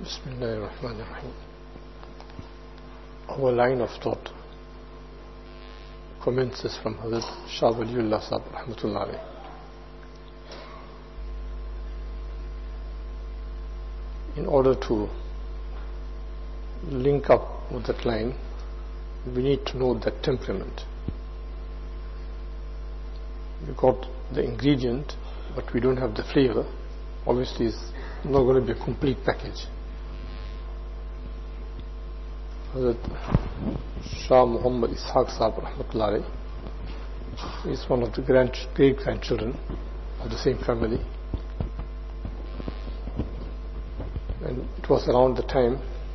Bismillahirrahmanirrahim. Our line of thought commences from Hazrat Shah Waliullah Sahib Rahmatullah Alayh. In order to link up with that line, we need to know that temperament. We got the ingredient, but we don't have the flavor. Obviously, it's not going to be a complete package. Hazrat Shah Muhammad Ishaq Sahib Rahmatullah Alayh is one of the great-grandchildren of the same family. And it was around the time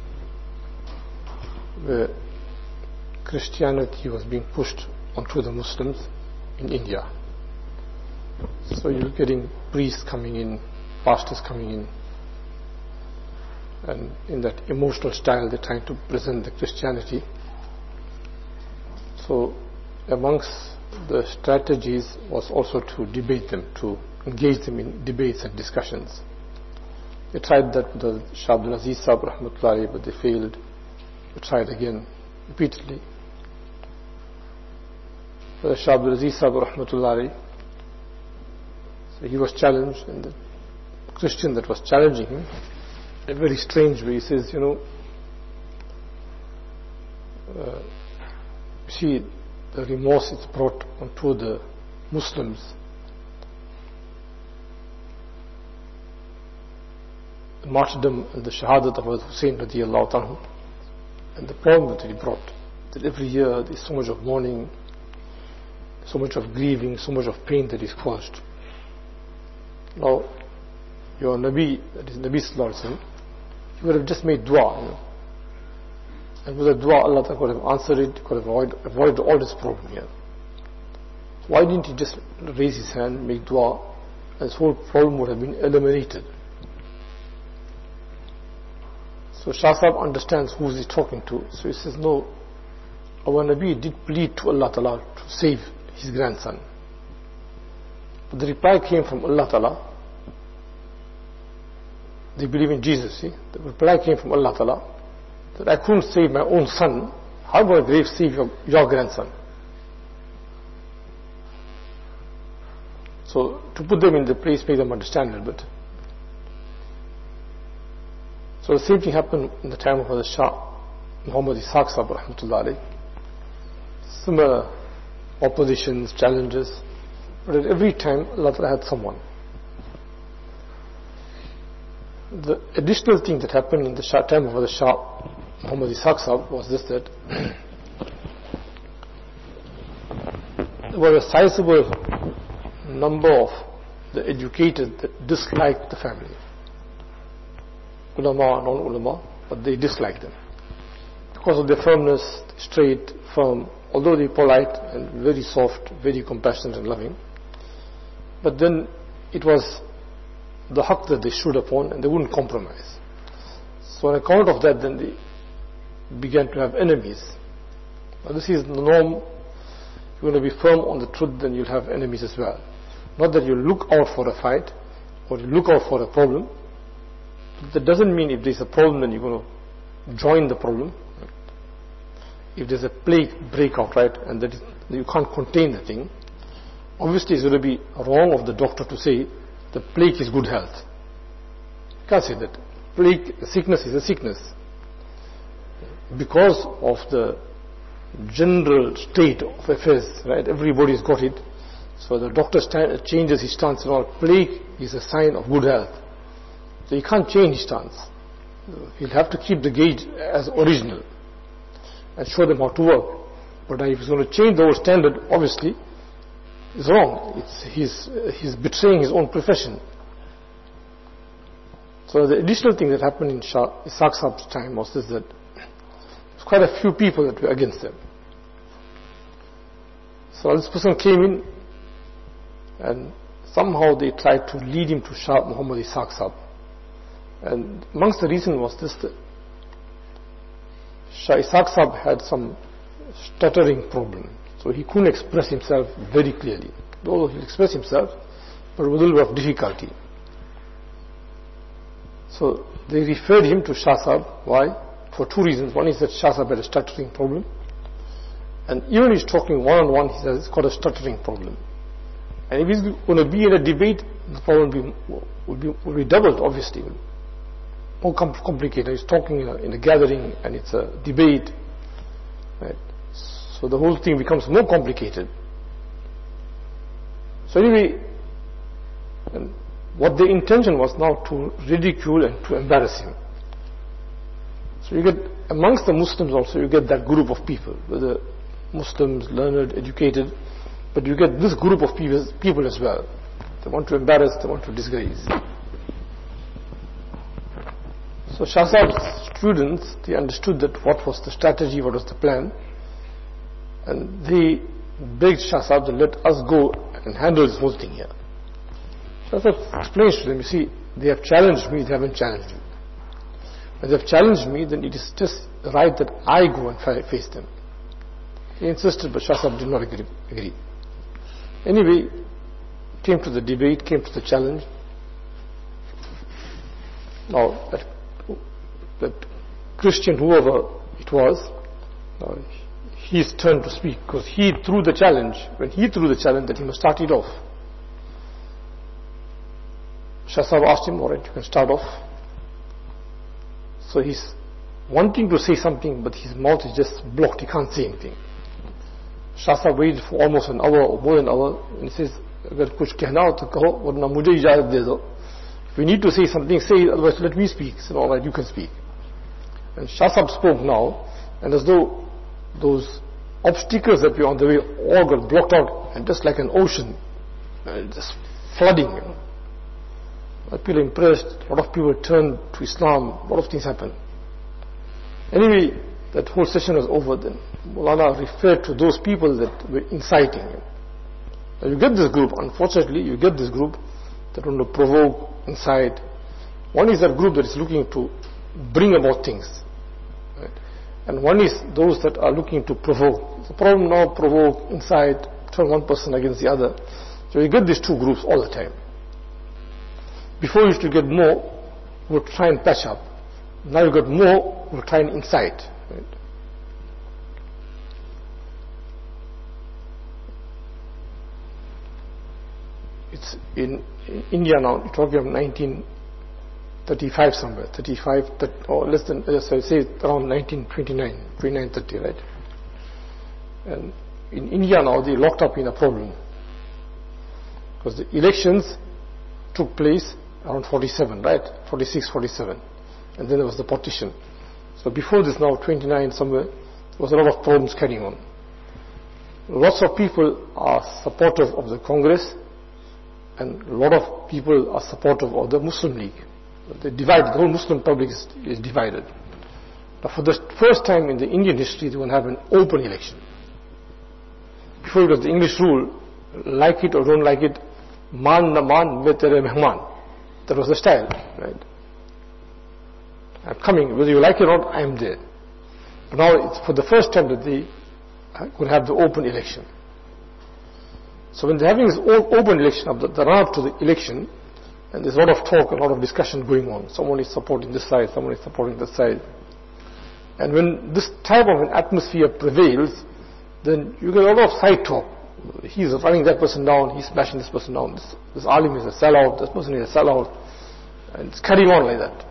where Christianity was being pushed onto the Muslims in India. So you're getting priests coming in, pastors coming in, and in that emotional style they're trying to present the Christianity. So amongst the strategies was also to debate them, to engage them in debates and discussions. They tried that with the Shah Abdul Aziz Sahib Rahmatullah Alayh, but they failed. They tried again repeatedly. So the Shah Abdul Aziz Sahib Rahmatullah Alayh, so he was challenged, and the Christian that was challenging him, in a very strange way, he says, see, the remorse is brought onto the Muslims. The martyrdom and the shahadat of Hussein radiallahu anhu, and the problem that he brought, that every year there is so much of mourning, so much of grieving, so much of pain that is caused. Now, your Nabi, that is Nabi Sallallahu Alaihi Wasallam, he would have just made dua, and with the dua Allah Ta'ala could have answered it, could have avoided all this problem here. Why didn't he just raise his hand, make dua, and this whole problem would have been eliminated? So Shah Sahib understands who he is talking to, so he says, no, our Nabi did plead to Allah Ta'ala to save his grandson. But the reply came from Allah Ta'ala. They believe in Jesus, see? The reply came from Allah Ta'ala that I couldn't save my own son. How would I save your grandson? So to put them in the place, make them understand a little bit. So the same thing happened in the time of the Shah Muhammad Ishaq Sahib Rahmatullah Alayh. Similar oppositions, challenges, but at every time Allah Ta'ala had someone. The additional thing that happened in the time of the Shah Muhammad Ishaq Sahib was this, that there were a sizable number of the educated that disliked the family. Ulama, non-ulama, but they disliked them. Because of their firmness, straight, firm, although they're polite and very soft, very compassionate and loving, but then it was the haqq that they stood upon and they wouldn't compromise. So on account of that, then they began to have enemies. Now this is the norm. If you're going to be firm on the truth, then you'll have enemies as well. Not that you look out for a fight or you look out for a problem. That doesn't mean if there's a problem then you're going to join the problem. If there's a plague breakout, right, and that you can't contain the thing, obviously it's going to be wrong of the doctor to say the plague is good health. You can't say that. Plague, sickness is a sickness. Because of the general state of affairs, right, everybody's got it. So the doctor changes his stance and all. Plague is a sign of good health. So he can't change his stance. He'll have to keep the gauge as original and show them how to work. But if he's going to change the whole standard, obviously, it's wrong. He's betraying his own profession. So the additional thing that happened in Shah Ishaq Sahib's time was this, that there's quite a few people that were against them. So this person came in and somehow they tried to lead him to Shah Muhammad Ishaq Sahib. And amongst the reason was this, that Shah Ishaq Sahib had some stuttering problem. So he couldn't express himself very clearly. Although he'll express himself, but with a little bit of difficulty. So they referred him to Shah Sahib. Why? For two reasons. One is that Shah Sahib had a stuttering problem. And even if he's talking one-on-one, he says it's got a stuttering problem. And if he's going to be in a debate, the problem will be doubled, obviously. More complicated. He's talking in a gathering and it's a debate. Right? So the whole thing becomes more complicated. So anyway, what the intention was now to ridicule and to embarrass him. So you get, amongst the Muslims also, you get that group of people, whether Muslims, learned, educated, but you get this group of people as well. They want to embarrass, they want to disgrace. So Shah Sahib's students, they understood that what was the strategy, what was the plan, and they begged Shah Sahib to let us go and handle this whole thing here. Shah Sahib explains to them, you see, they have challenged me, they haven't challenged you. When they have challenged me, then it is just right that I go and face them. He insisted, but Shah Sahib did not agree. Anyway, came to the debate, came to the challenge. Now, that Christian, whoever it was, his turn to speak, because he threw the challenge. When he threw the challenge, that he must start it off. Shah Sahib asked him, all right, you can start off. So he's wanting to say something, but his mouth is just blocked, he can't say anything. Shah Sahib waited for almost an hour or more than an hour, and he says, agar kuch kehna ho to kaho, warna mujhe ijazat de do. If you need to say something, say it, otherwise let me speak. So all right, you can speak. And Shah Sahib spoke now, and as though those obstacles that were on the way all got blocked out, and just like an ocean, just flooding. People impressed, a lot of people turned to Islam, a lot of things happened. Anyway, that whole session was over then. Maulana referred to those people that were inciting him. Now you get this group, unfortunately, you get this group that want to provoke, incite. One is that group that is looking to bring about things. Right? And one is those that are looking to provoke. The problem now, provoke, incite, turn one person against the other. So you get these two groups all the time. Before you used to get more, we would try and patch up. Now you got more, we'll try and incite. Right? It's in India now, you're talking of 1935 somewhere, 35, or less than, so I say around 1929, 2930, right? And in India now, they locked up in a problem. Because the elections took place around 47, right? 46, 47. And then there was the partition. So before this now, 29 somewhere, there was a lot of problems carrying on. Lots of people are supportive of the Congress, and a lot of people are supportive of the Muslim League. They divide, the whole Muslim public is divided. Now for the first time in the Indian history, they want to have an open election. Before it was the English rule, like it or don't like it, maan na maan, main tere mehman. That was the style, right? I'm coming, whether you like it or not, I am there. But now it's for the first time that they could have the open election. So when they're having this open election, of the run-up to the election, and there's a lot of talk, a lot of discussion going on. Someone is supporting this side, someone is supporting that side. And when this type of an atmosphere prevails, then you get a lot of side talk. He's running that person down, he's smashing this person down. This alim is a sellout, this person is a sellout. And it's carrying on like that.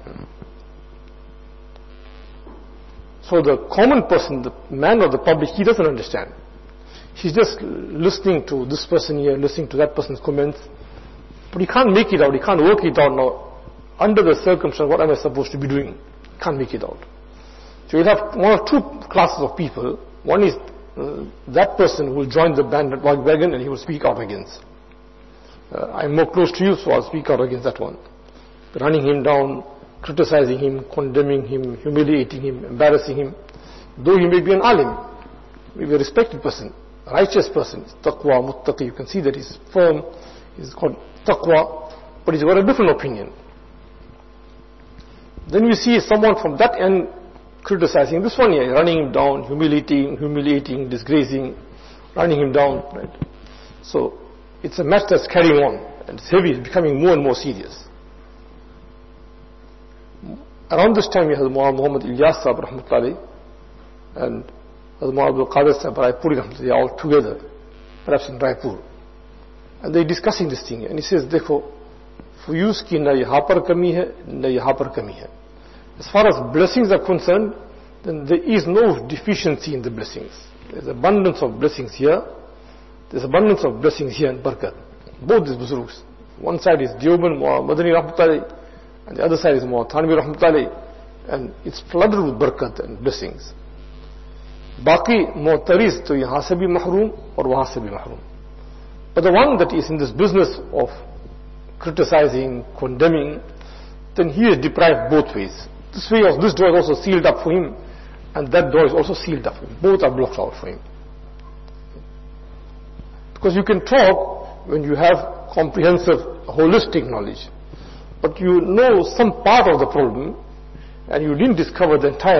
So the common person, the man of the public, he doesn't understand. He's just listening to this person here, listening to that person's comments. But he can't make it out, he can't work it out now. Under the circumstance, what am I supposed to be doing? He can't make it out. So you'll have one or two classes of people. One is that person who will join the bandwagon and he will speak out against. I'm more close to you, so I'll speak out against that one. Running him down, criticizing him, condemning him, humiliating him, embarrassing him. Though he may be an alim, maybe a respected person, a righteous person, taqwa, muttaqi, you can see that he's firm, he's called taqwa, but he's got a different opinion. Then we see someone from that end criticizing this one here, running him down, humiliating, disgracing, running him down, right? So it's a match that's carrying on, and it's heavy, it's becoming more and more serious. Around this time, we had Muhammad Ilyas Sahib Rahmatullahi and Muhammad Abdul Qadir Sahib Raipuri Rahmatullahi, they are all together, perhaps in Raipur. And they're discussing this thing. And he says, Dekho, fuyuz ki na yahan par kami hai, na yahan par kami hai. As far as blessings are concerned, then there is no deficiency in the blessings. There's abundance of blessings here. There's abundance of blessings here in Barakat. Both these Buzurgs. One side is Deoband Madani Rahmatullahi, and the other side is Thanvi Rahmatullahi, and it's flooded with Barakat and blessings. Baki Mu'tariz to yahan se bhi mahroom or wahan se bhi mahroom. But the one that is in this business of criticizing, condemning, then he is deprived both ways. This door is also sealed up for him, and that door is also sealed up for him. Both are blocked out for him. Because you can talk when you have comprehensive, holistic knowledge, but you know some part of the problem, and you didn't discover the entire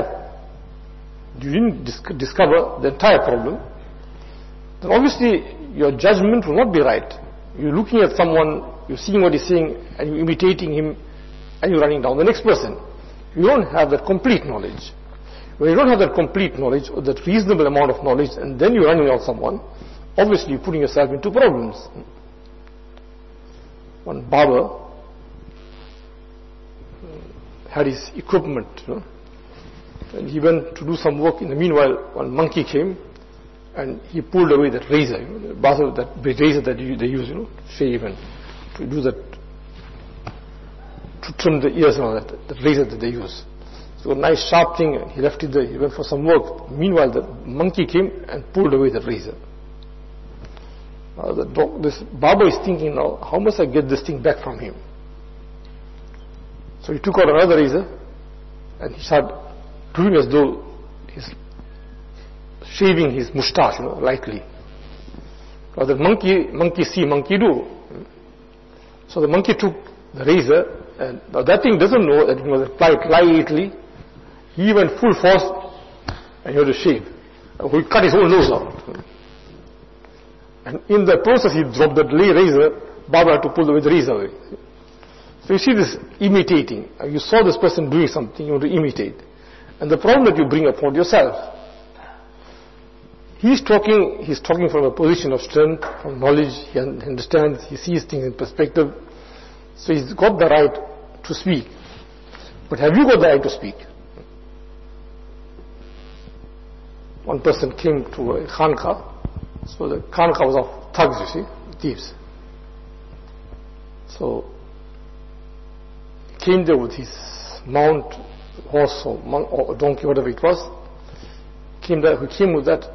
problem, then obviously your judgment will not be right. You're looking at someone, you're seeing what he's saying, and you're imitating him, and you're running down the next person. You don't have that complete knowledge. When you don't have that complete knowledge, or that reasonable amount of knowledge, and then you're running down someone, obviously you're putting yourself into problems. One barber had his equipment, and he went to do some work. In the meanwhile, one monkey came, and he pulled away that razor, that razor that they use, to shave and to do that, to trim the ears and all that, the razor that they use. So a nice sharp thing, and he left it there, he went for some work. Meanwhile, the monkey came and pulled away the razor. Now this barber is thinking, now, how must I get this thing back from him? So he took out another razor, and he started doing as though he's shaving his moustache, lightly. Now the monkey see, monkey do. So the monkey took the razor, and now that thing doesn't know that he must apply it lightly. He went full force, and he had to shave. He cut his own nose out. And in the process, he dropped that razor. Baba had to pull the razor away. So you see this imitating. You saw this person doing something, you want to imitate. And the problem that you bring upon yourself. He's talking from a position of strength, from knowledge, he understands, he sees things in perspective. So he's got the right to speak. But have you got the right to speak? One person came to a khanqa. So the khanqa was of thugs, you see, thieves. So he came there with his mount, horse or donkey, whatever it was. He came with that.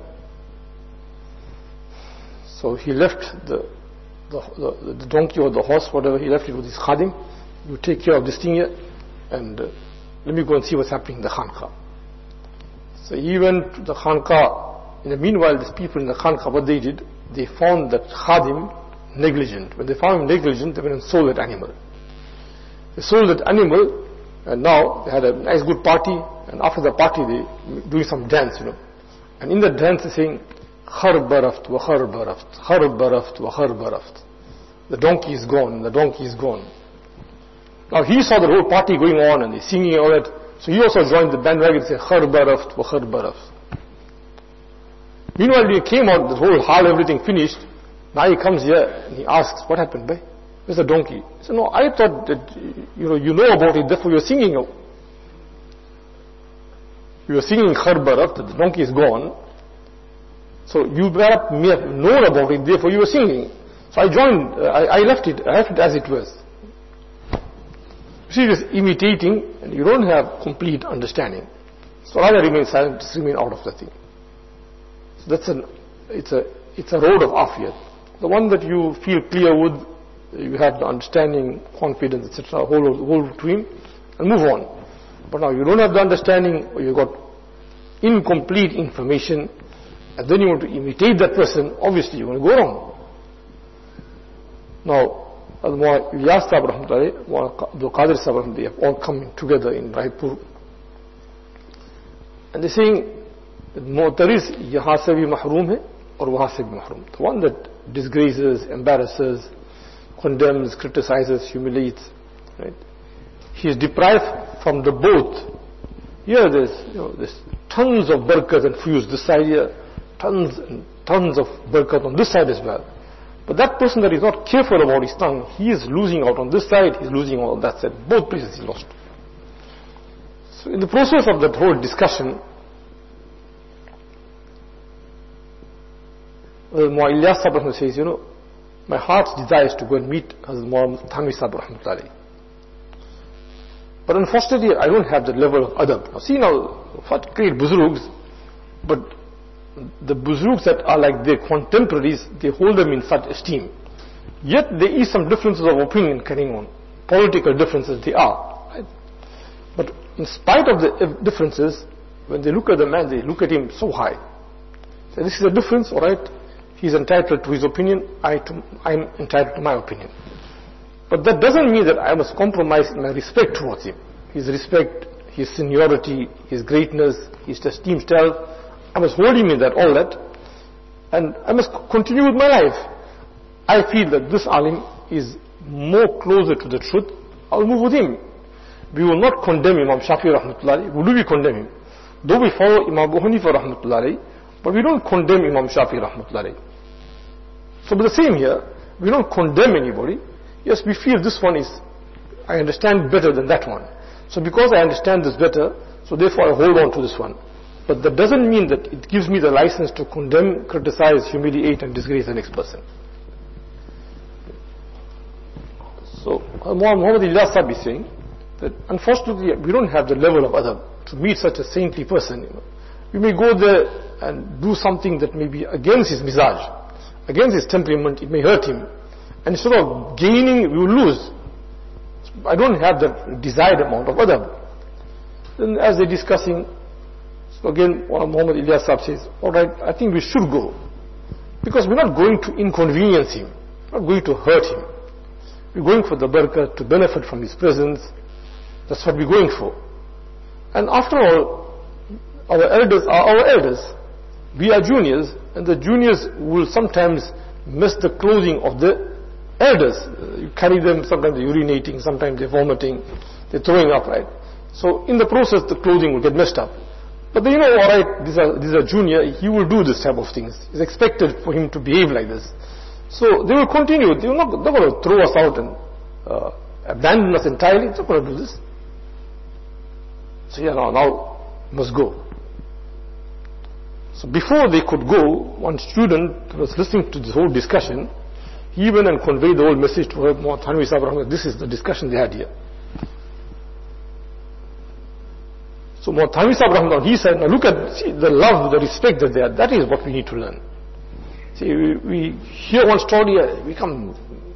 So he left the donkey or the horse, whatever, he left it with his khadim. You take care of this thing here, and let me go and see what's happening in the khanqa. So he went to the khanqa. In the meanwhile, these people in the khanqa, what they did, they found that khadim negligent. When they found him negligent, they went and sold that animal. They sold that animal, and now they had a nice good party, and after the party they doing some dance, And in the dance they're saying, Khar baraft wa khar baraft, khar baraft wa khar baraft. The donkey is gone, the donkey is gone. Now he saw the whole party going on and they're singing all that, so he also joined the bandwagon and said, Khar baraft wa khar baraft. Meanwhile, when he came out, the whole hall, everything finished. Now he comes here and he asks, what happened, bhai? Where's the donkey? He said, no, I thought that, you know about it, therefore you're singing. You were singing Khar baraft, that the donkey is gone. So you may have known about it, therefore you were singing. So I joined, I left it as it was. You see this imitating, and you don't have complete understanding. So rather remain silent, just remain out of the thing. So it's a road of afiyat. The one that you feel clear with, you have the understanding, confidence, etc., whole dream, and move on. But now you don't have the understanding, or you've got incomplete information, and then you want to imitate that person, obviously you're going to go wrong. Now, Ilyas Sahib Rahmatullahi, Abdul Qadir Sahib Rahmatullahi, they have all come together in Raipur. And they're saying that Mu'tariz yahan se bhi mahroom hai or wahan se bhi mahroom. The one that disgraces, embarrasses, condemns, criticizes, humiliates, right? He is deprived from the both. Here there's tons of barakat and fuyuz this side here, tons and tons of barakat on this side as well. But that person that is not careful about his tongue, he is losing out on this side, he is losing out on that side. Both places he lost. So in the process of that whole discussion, Mullah Ilyas Sahib says, my heart's desire is to go and meet Hazrat Muhammad Thanvi Sahib rahmatullahi. But unfortunately, I don't have that level of adab. Now see what great buzurgs, but the buzurgs that are like their contemporaries, they hold them in such esteem. Yet there is some differences of opinion carrying on. Political differences they are. Right? But in spite of the differences, when they look at the man, they look at him so high. So this is a difference, alright? He's entitled to his opinion, I'm entitled to my opinion. But that doesn't mean that I must compromise in my respect towards him. His respect, his seniority, his greatness, his esteemed self, I must hold him in that, all that, and I must continue with my life. I feel that this alim is more closer to the truth, I'll move with him. We will not condemn Imam Shafi rahmatullahi, who do we condemn him? Though we follow Imam Abu Hanifa rahmatullahi, but we don't condemn Imam Shafi rahmatullahi. So but the same here, we don't condemn anybody. Yes, we feel this one is, I understand better than that one. So because I understand this better, so therefore I hold on to this one. But that doesn't mean that it gives me the license to condemn, criticize, humiliate and disgrace the next person. So Muhammad Ilyas Sahib is saying that unfortunately we don't have the level of adab to meet such a saintly person. We may go there and do something that may be against his mizaj, against his temperament, it may hurt him. And instead of gaining, we will lose. I don't have the desired amount of adab. Then as they're discussing, so again Muhammad Ilyas Sahib says, alright, I think we should go. Because we're not going to inconvenience him, we're not going to hurt him. We're going for the barakah, to benefit from his presence. That's what we're going for. And after all, our elders are our elders. We are juniors, and the juniors will sometimes miss the clothing of the elders. You carry them, sometimes they're urinating, sometimes they're vomiting, they're throwing up, right? So in the process, the clothing will get messed up. But they know, alright, this is a junior, he will do this type of things. It's expected for him to behave like this. So they will continue. They're not going to throw us out and abandon us entirely. They're not going to do this. So now must go. So before they could go, one student was listening to this whole discussion. He went and conveyed the whole message to her, Muhammad Thanvi Sahib rahmatullahi. This is the discussion they had here. So Muhammad Thanvi Sahib rahmatullahi, he said, now look at, see, the love, the respect that they had. That is what we need to learn. See, we hear one story, we become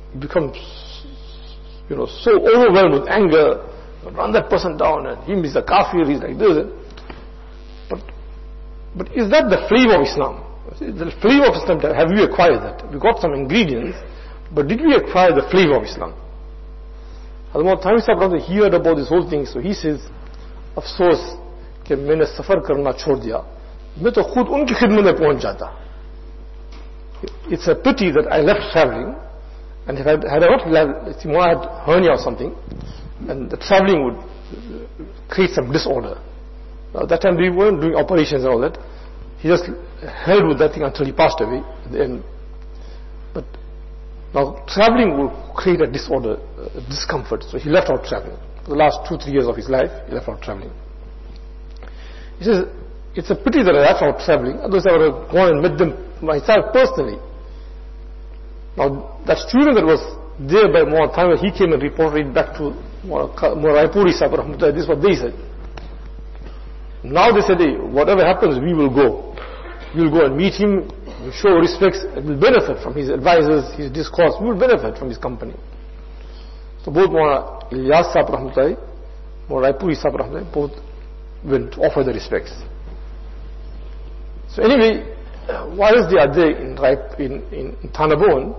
so overwhelmed with anger, run that person down, and him is a kafir, he's like this. But is that the flavor of Islam? The flavor of Islam, have we acquired that? We got some ingredients, but did we acquire the flavor of Islam? Hazrat Thanvi Sahib, he heard about this whole thing, so he says, अफसोस कि मैंने सफर करना छोड़ दिया, मैं तो खुद उनकी खिदमत में पहुंच जाता. It's a pity that I left traveling, and had I not left, if I had hernia or something, and the traveling would create some disorder. Now, that time we weren't doing operations and all that. He just held with that thing until he passed away at the end. But now traveling will create a disorder, discomfort. So he left out traveling. For the last 2-3 years of his life, he left out traveling. He says, it's a pity that I left out traveling, otherwise I would have gone and met them myself personally. Now, that student that was there by Muhammad Thanvi, he came and reported it back to Raipuri Sahib rahmatullahi. This is what they said. Now they said, hey, whatever happens, we will go. We will go and meet him, we'll show respects, and we'll benefit from his advices, his discourse, we will benefit from his company. So both Maulana Ilyas Sahib rahmatullahi, Maulana Raipuri Sahib rahmatullahi, both went to offer the respects. So anyway, whilst they are there in Thanabon,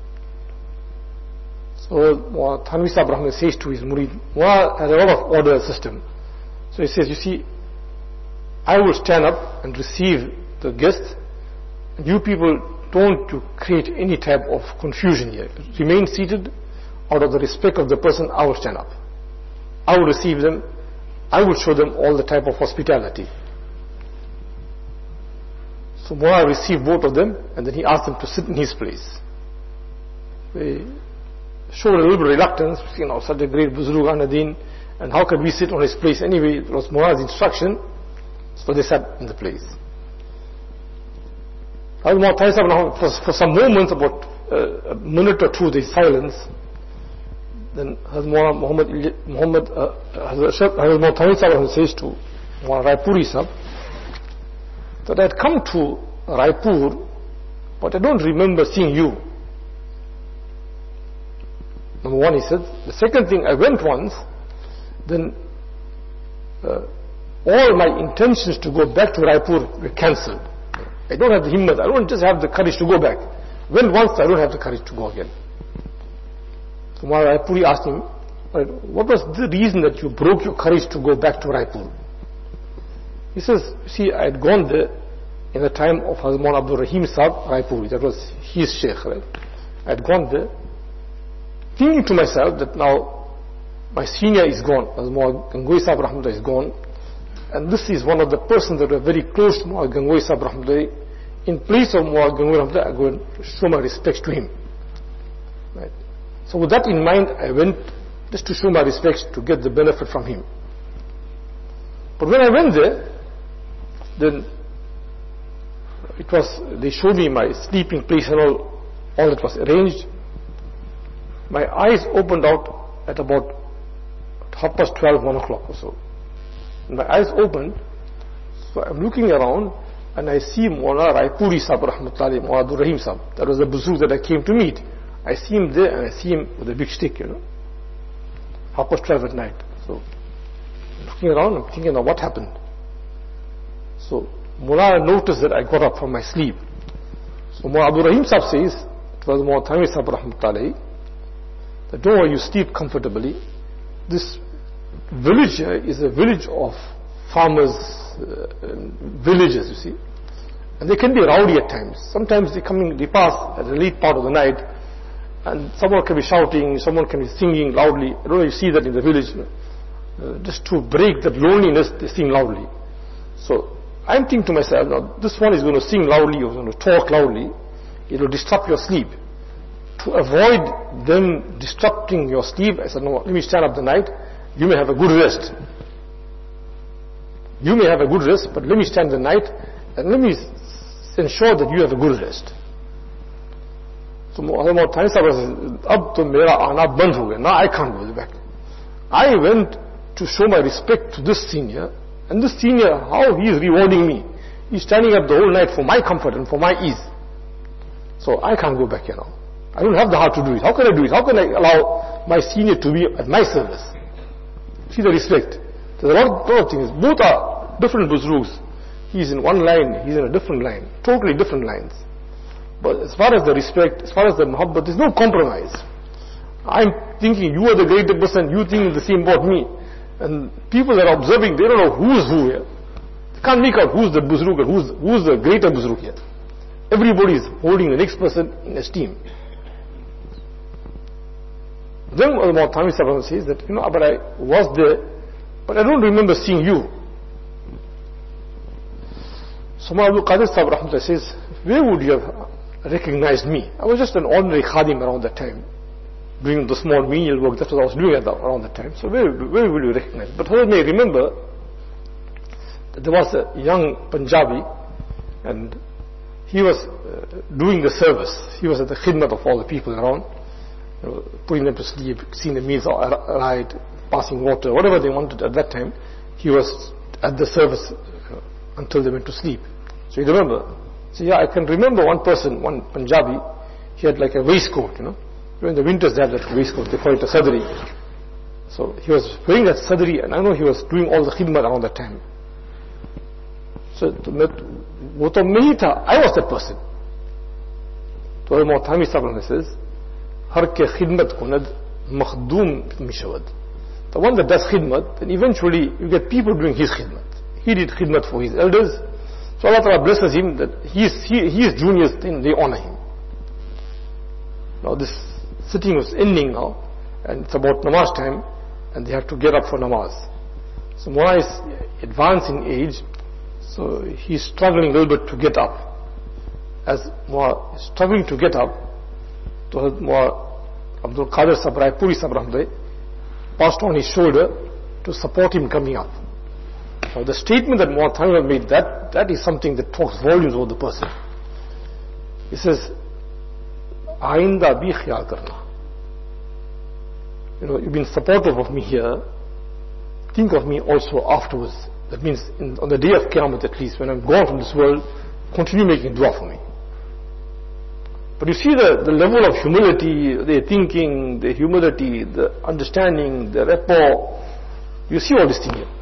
so Maulana Thanvi Sahib rahmatullahi says to his murid, Maulana has a lot of order system. So he says, you see, I will stand up and receive the guests. You people don't to create any type of confusion here. Remain seated. Out of the respect of the person, I will stand up. I will receive them, I would show them all the type of hospitality. So Mullah received both of them, and then he asked them to sit in his place. They showed a little bit of reluctance, such a great Buzurg Anadin, and how could we sit on his place anyway? It was Mullah's instruction, so they sat in the place. For some moments, about a minute or two, there's silence. Then Hazrat Muhammad says to Maulana Raipuri Sahib that I had come to Raipur, but I don't remember seeing you. Number one, he said. The second thing, I went once, then all my intentions to go back to Raipur were cancelled. I don't have the himmat, I don't just have the courage to go back. Went once, I don't have the courage to go again. So Maulana Raipuri asked him, what was the reason that you broke your courage to go back to Raipur? He says, see, I had gone there in the time of Hazrat Maulana Abdul Rahim Sahib Raipuri, that was his sheikh, right? I had gone there, thinking to myself that now my senior is gone, Hazrat Maulana Gangoi Sahib Rahmatullah is gone, and this is one of the persons that were very close to Maulana Gangoi Sahib Rahmatullah. In place of Maulana Gangoi Rahmatullah, I go and show my respects to him. Right? So with that in mind, I went just to show my respects to get the benefit from him. But when I went there, then they showed me my sleeping place and all that was arranged. My eyes opened out at about 12:30, 1 o'clock or so. And my eyes opened, so I'm looking around and I see Maulana Raipuri Sahib Rahmatullahi, Maulana Abdul Rahim Sahib. That was the Buzurg that I came to meet. I see him there and I see him with a big stick, 12:30 at night. So I'm looking around, I'm thinking, now what happened? So Mullah noticed that I got up from my sleep. So Maulana Abdul Rahim Sahib says, it was Maulana Thanvi Sahib Rahmatullahi, that don't worry, you sleep comfortably. This village here is a village of farmers, villages, you see. And they can be rowdy at times. Sometimes they pass at the late part of the night, and someone can be shouting, someone can be singing loudly. I don't know if you see that in the village. Just to break that loneliness, they sing loudly. So I'm thinking to myself, now this one is going to sing loudly, or going to talk loudly. It will disrupt your sleep. To avoid them disrupting your sleep, I said, no, let me stand up the night. You may have a good rest. You may have a good rest, but let me stand the night and let me ensure that you have a good rest. So Maulana Thani Sahib said, ab to mera aana band ho gaya. Now I can't go back. I went to show my respect to this senior, and this senior, how he is rewarding me. He's standing up the whole night for my comfort and for my ease. So I can't go back here now. I don't have the heart to do it. How can I do it? How can I allow my senior to be at my service? See the respect. There's a lot of things. Both are different Buzurgs. He's in one line, he's in a different line. Totally different lines. But as far as the respect, as far as the muhabbat, there's no compromise. I'm thinking you are the greater person, you think the same about me. And people that are observing, they don't know who is who here. They can't make out who's the Buzurg and who's the greater Buzurg here. Everybody is holding the next person in esteem. Then Maulana Thami Sahib says that, but I was there, but I don't remember seeing you. So Maulana Abdul Qadir Sahib Rahmatullah says, where would you have recognized me? I was just an ordinary khadim around that time, doing the small menial work. That's what I was doing around that time. So where will you recognize? But I may remember that there was a young Punjabi, and he was doing the service. He was at the khidmat of all the people around, putting them to sleep, seeing the meals right, passing water, whatever they wanted at that time. He was at the service until they went to sleep. So you remember? So yeah, I can remember one person, one Punjabi, he had like a waistcoat, During the winters they have that waistcoat, they call it a sadri. So he was wearing that sadri, and I know he was doing all the khidmat around that time. So वो तो मैं ही था, I was that person. तो Maulana Thami Sahib says, हर के खिदमत कुनद Makhdoom मिशवद. The one that does khidmat, then eventually you get people doing his khidmat. He did khidmat for his elders, so Allah Ta'ala blesses him that his juniors, then they honor him. Now this sitting was ending now, and it's about namaz time, and they have to get up for namaz. So Mullah is advanced in age, so he's struggling a little bit to get up. As Mullah is struggling to get up, so Mullah Abdul Qadir Sahib Raipuri Sahib Rahmatullah passed on his shoulder to support him coming up. Now the statement that Mullah Thanwal made, that is something that talks volumes over the person. He says, Ainda bhi khayal karna. You've been supportive of me here, think of me also afterwards. That means on the day of Qiyamah at least, when I'm gone from this world, continue making dua for me. But you see the level of humility, the thinking, the humility, the understanding, the rapport. You see all this thing here.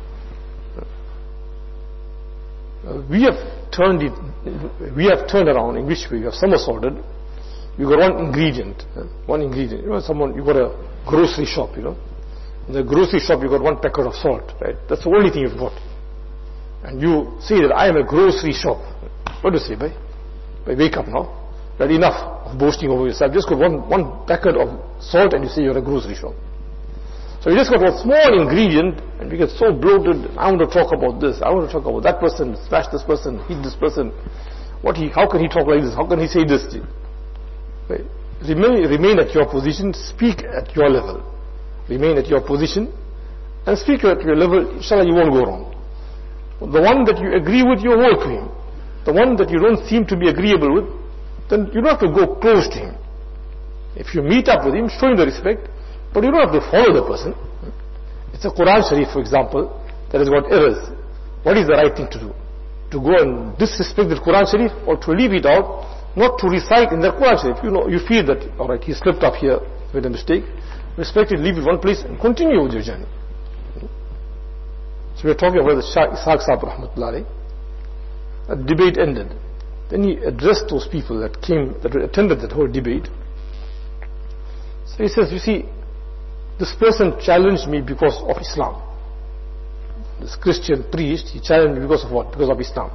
We have turned around. In which way? We have somersaulted. You got one ingredient. You got a grocery shop, In the grocery shop you got one packet of salt, right? That's the only thing you've got. And you say that I am a grocery shop. What do you say, bhai? Wake up now. That enough of boasting over yourself. Just got one packet of salt and you say you're a grocery shop. So you just got one small ingredient and we get so bloated. I want to talk about this. I want to talk about that person. Smash this person. Hit this person. How can he talk like this? How can he say this? Right? Remain at your position. Speak at your level. Remain at your position and speak at your level. Inshallah, you won't go wrong. The one that you agree with, you hold to him. The one that you don't seem to be agreeable with, then you don't have to go close to him. If you meet up with him, show him the respect, but you don't have to follow the person. It's a Quran Sharif, for example, that has got errors. What is the right thing to do? To go and disrespect the Quran Sharif, or to leave it out, not to recite in the Quran Sharif. You feel that, alright, he slipped up here, made a mistake. Respect it, leave it one place and continue with your journey. So we are talking about the Shah Ishaq Sahib Rahmatullah. A debate ended. Then he addressed those people that attended that whole debate. So he says, you see, this person challenged me because of Islam. This Christian priest, he challenged me because of what? Because of Islam.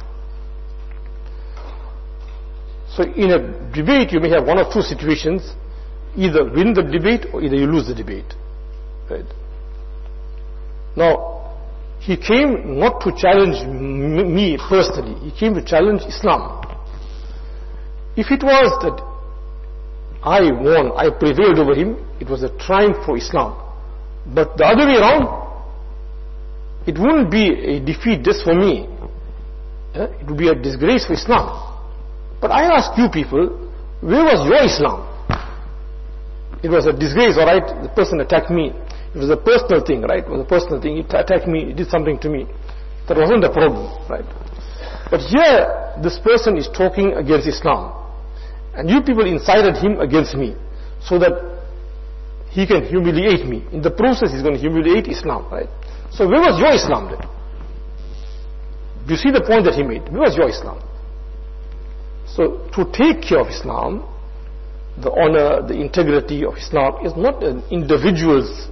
So in a debate you may have one or two situations, either win the debate or either you lose the debate. Right? Now, he came not to challenge me personally, he came to challenge Islam. If it was that I won, I prevailed over him, it was a triumph for Islam. But the other way around, it wouldn't be a defeat just for me. It would be a disgrace for Islam. But I ask you people, where was your Islam? It was a disgrace, alright, the person attacked me. It was a personal thing, right? It was a personal thing. He attacked me, he did something to me. That wasn't a problem, right? But here, this person is talking against Islam. And you people incited him against me, so that he can humiliate me. In the process, he's going to humiliate Islam, right? So where was your Islam then? Do you see the point that he made? Where was your Islam? So to take care of Islam, the honor, the integrity of Islam is not an individual's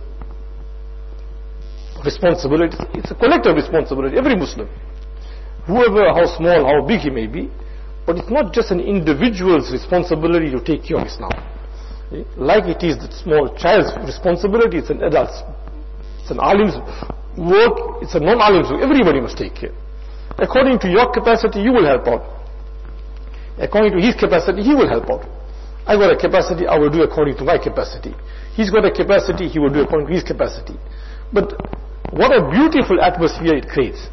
responsibility, it's a collective responsibility, every Muslim. Whoever, how small, how big he may be, but it's not just an individual's responsibility to take care of Islam. Like it is the small child's responsibility, it's an adult's. It's an alim's work, it's a non-alim's work, everybody must take care. According to your capacity, you will help out. According to his capacity, he will help out. I got a capacity, I will do according to my capacity. He's got a capacity, he will do according to his capacity. But what a beautiful atmosphere it creates.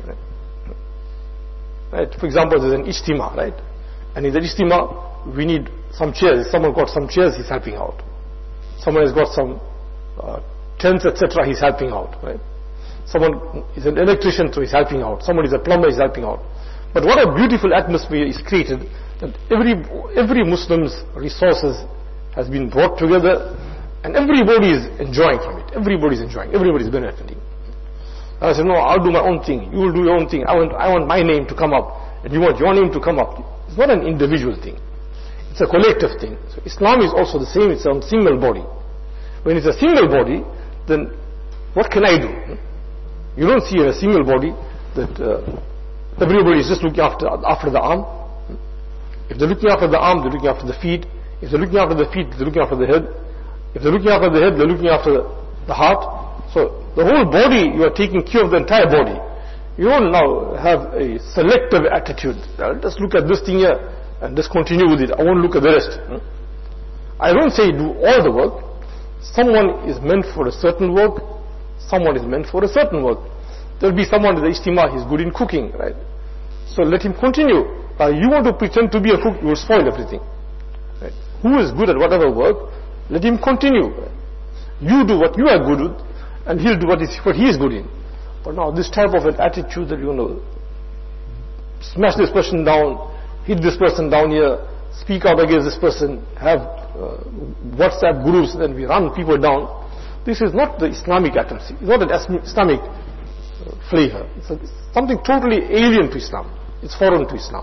Right? For example, there's an ijtima, right? And in the ijtima, we need some chairs. If someone got some chairs, he's helping out. Someone has got some tents, etc., he's helping out, right? Someone is an electrician, so he's helping out. Someone is a plumber, he's helping out. But what a beautiful atmosphere is created, that every Muslim's resources has been brought together, and everybody is enjoying from it. Everybody is enjoying. Everybody is benefiting. I said, no, I'll do my own thing. You will do your own thing. I want my name to come up, and you want your name to come up. It's not an individual thing. It's a collective thing. So Islam is also the same. It's a single body. When it's a single body, then what can I do? You don't see in a single body that everybody is just looking after the arm. If they're looking after the arm, they're looking after the feet. If they're looking after the feet, they're looking after the head. If they're looking after the head, they're looking after the heart. So the whole body, you are taking care of the entire body. You don't now have a selective attitude. I'll just look at this thing here and just continue with it. I won't look at the rest. I don't say do all the work. Someone is meant for a certain work. Someone is meant for a certain work. There will be someone in the ijtima, he's good in cooking, right? So let him continue. You want to pretend to be a cook, you will spoil everything. Right? Who is good at whatever work, let him continue. Right? You do what you are good with, and he'll do what he is good in. But now this type of an attitude that you know, smash this person down, hit this person down here, speak out against this person, have WhatsApp groups, then we run people down. This is not the Islamic atmosphere. It's not an Islamic flavor. It's something totally alien to Islam. It's foreign to Islam.